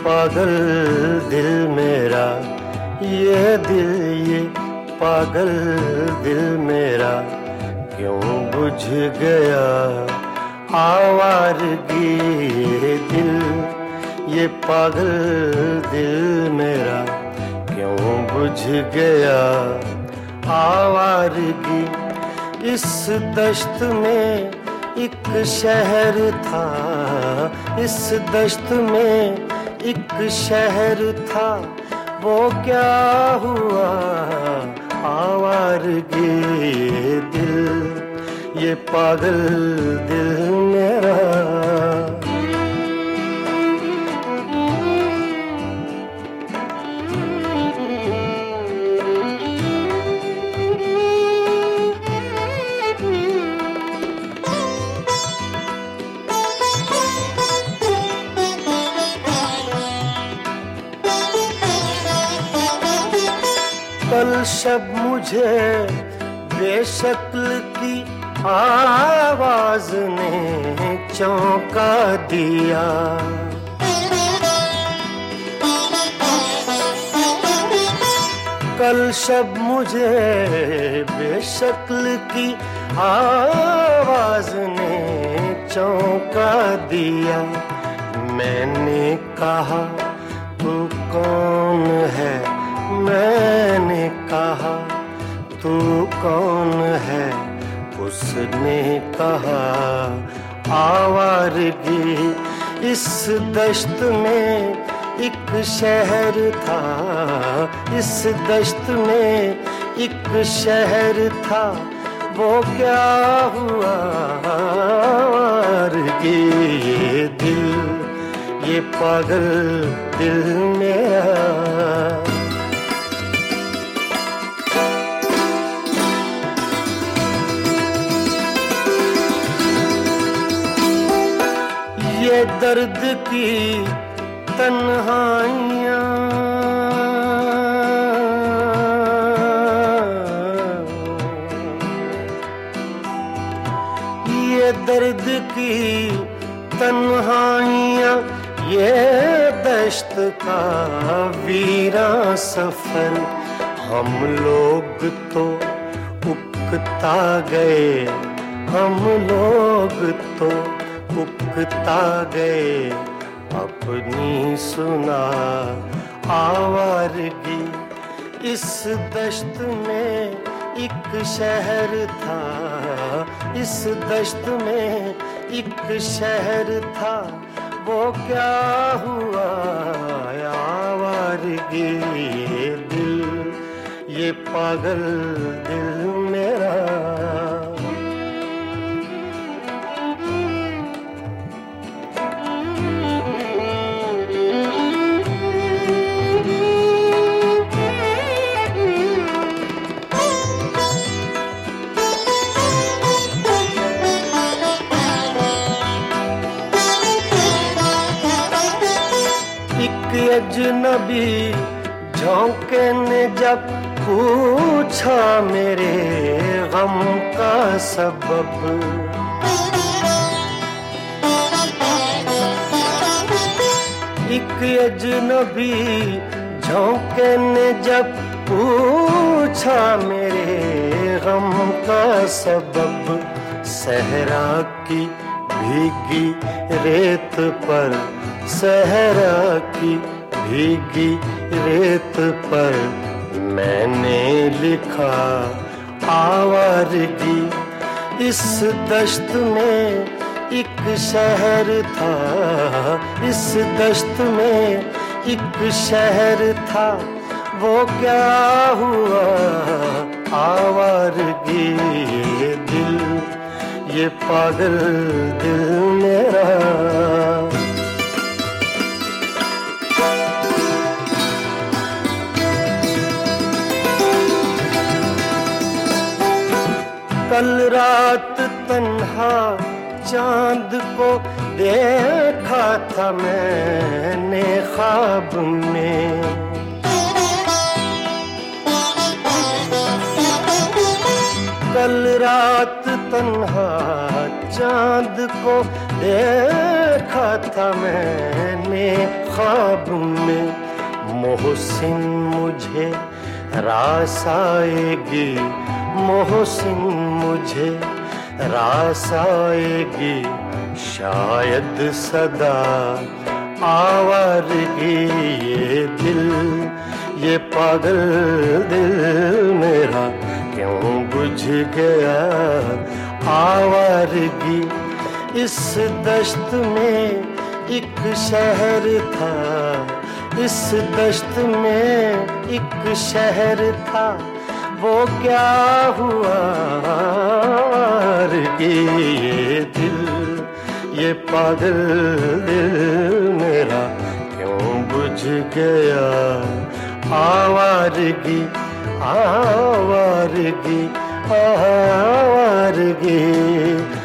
पागल दिल मेरा, ये दिल, ये पागल दिल मेरा क्यों बुझ गया आवारगी। ये दिल, ये पागल दिल मेरा क्यों बुझ गया आवारगी। इस दश्त में एक शहर था, इस दश्त में एक शहर था, वो क्या हुआ आवारगी। ये दिल, ये पागल दिल मेरा। कल शब मुझे बेशक्ल की आवाज ने चौंका दिया। कल शब मुझे बेशक्ल की आवाज ने चौंका दिया। मैंने कहा तू कौन है, मैंने कहा तू कौन है, उसने कहा आवारगी। इस दश्त में एक शहर था, इस दश्त में एक शहर था, वो क्या हुआ आवारगी। ये दिल, ये पागल दिल मेरा। ये दर्द की तन्हाइयाँ, ये दर्द की तन्हाइयाँ, ये दश्त का वीरां सफर। हम लोग तो उकता गए, हम लोग तो उकता गए, अपनी सुना आवारगी। इस दश्त में एक शहर था, इस दश्त में एक शहर था, वो क्या हुआ आवारगी। ये दिल, ये पागल दिल मेरा। अजनबी झोंके ने जब पूछा मेरे गम का सबब, एक अजनबी झोंके ने जब पूछा मेरे गम का सबब। सहरा की भीगी रेत पर, सहरा की भीगी रेत पर मैंने लिखा आवारगी। इस दश्त में एक शहर था, इस दश्त में एक शहर था, वो क्या हुआ आवारगी। ये दिल, ये पागल दिल मेरा। कल रात तन्हा चांद को देखा था मैंने ख्वाब में। कल रात तन्हा चांद को देखा था मैंने ख्वाब में मोहसिन मुझे रास आएगी, मोहसिन मुझे रास आएगी, शायद सदा आवारगी। ये दिल, ये पागल दिल मेरा क्यों बुझ गया आवारगी। इस दश्त में एक शहर था, इस दश्त में एक शहर था, वो क्या हुआ आवारगी। ये दिल, ये पागल दिल मेरा क्यों बुझ गया आवारगी, आवारगी, आवारगी।